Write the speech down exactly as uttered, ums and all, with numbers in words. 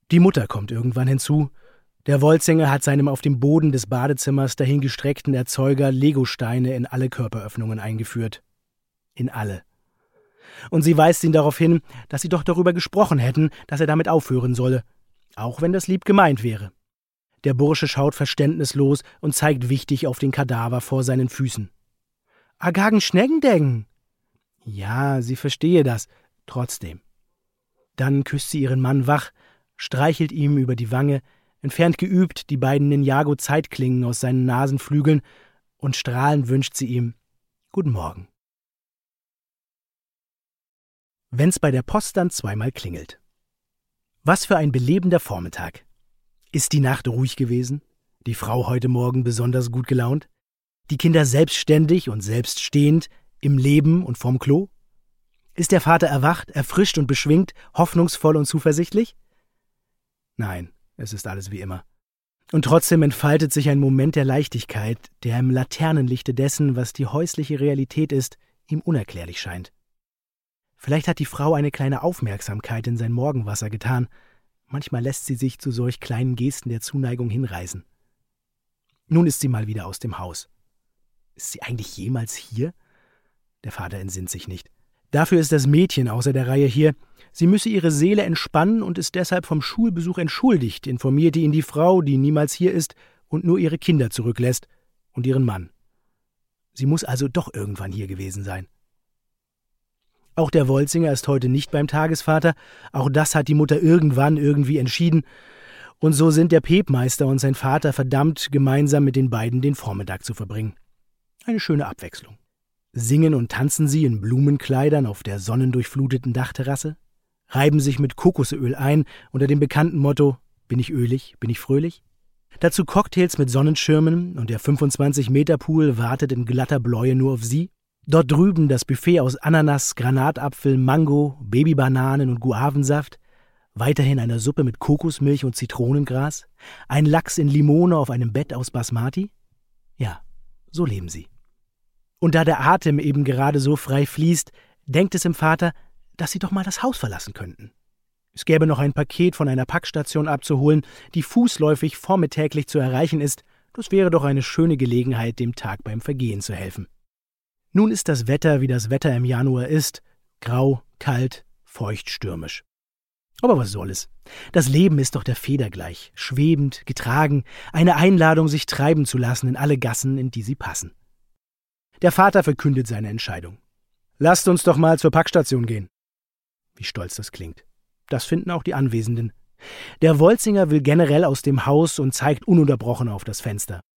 Die Mutter kommt irgendwann hinzu. Der Wolzinger hat seinem auf dem Boden des Badezimmers dahingestreckten Erzeuger Legosteine in alle Körperöffnungen eingeführt. In alle. Und sie weist ihn darauf hin, dass sie doch darüber gesprochen hätten, dass er damit aufhören solle, auch wenn das lieb gemeint wäre. Der Bursche schaut verständnislos und zeigt wichtig auf den Kadaver vor seinen Füßen. »Agagen Schneggendeggen!« Ja, sie verstehe das, trotzdem. Dann küsst sie ihren Mann wach, streichelt ihm über die Wange, entfernt geübt die beiden Ninjago-Zeitklingen aus seinen Nasenflügeln und strahlend wünscht sie ihm »Guten Morgen«. Wenn's bei der Post dann zweimal klingelt. Was für ein belebender Vormittag. Ist die Nacht ruhig gewesen? Die Frau heute Morgen besonders gut gelaunt? Die Kinder selbstständig und selbststehend, im Leben und vorm Klo? Ist der Vater erwacht, erfrischt und beschwingt, hoffnungsvoll und zuversichtlich? Nein, es ist alles wie immer. Und trotzdem entfaltet sich ein Moment der Leichtigkeit, der im Laternenlichte dessen, was die häusliche Realität ist, ihm unerklärlich scheint. Vielleicht hat die Frau eine kleine Aufmerksamkeit in sein Morgenwasser getan. Manchmal lässt sie sich zu solch kleinen Gesten der Zuneigung hinreißen. Nun ist sie mal wieder aus dem Haus. Ist sie eigentlich jemals hier? Der Vater entsinnt sich nicht. Dafür ist das Mädchen außer der Reihe hier. Sie müsse ihre Seele entspannen und ist deshalb vom Schulbesuch entschuldigt, informierte ihn die Frau, die niemals hier ist und nur ihre Kinder zurücklässt und ihren Mann. Sie muss also doch irgendwann hier gewesen sein. Auch der Wolzinger ist heute nicht beim Tagesvater, auch das hat die Mutter irgendwann irgendwie entschieden, und so sind der Pepmeister und sein Vater verdammt, gemeinsam mit den beiden den Vormittag zu verbringen. Eine schöne Abwechslung. Singen und tanzen sie in Blumenkleidern auf der sonnendurchfluteten Dachterrasse, reiben sich mit Kokosöl ein unter dem bekannten Motto »Bin ich ölig, bin ich fröhlich?« Dazu Cocktails mit Sonnenschirmen und der fünfundzwanzig-Meter-Pool wartet in glatter Bläue nur auf sie. Dort drüben das Buffet aus Ananas, Granatapfel, Mango, Babybananen und Guavensaft, weiterhin eine Suppe mit Kokosmilch und Zitronengras, ein Lachs in Limone auf einem Bett aus Basmati? Ja, so leben sie. Und da der Atem eben gerade so frei fließt, denkt es im Vater, dass sie doch mal das Haus verlassen könnten. Es gäbe noch ein Paket von einer Packstation abzuholen, die fußläufig vormittäglich zu erreichen ist. Das wäre doch eine schöne Gelegenheit, dem Tag beim Vergehen zu helfen. Nun ist das Wetter, wie das Wetter im Januar ist, grau, kalt, feucht, stürmisch. Aber was soll es? Das Leben ist doch der Feder gleich, schwebend, getragen, eine Einladung, sich treiben zu lassen in alle Gassen, in die sie passen. Der Vater verkündet seine Entscheidung. »Lasst uns doch mal zur Packstation gehen.« Wie stolz das klingt. Das finden auch die Anwesenden. Der Wolzinger will generell aus dem Haus und zeigt ununterbrochen auf das Fenster.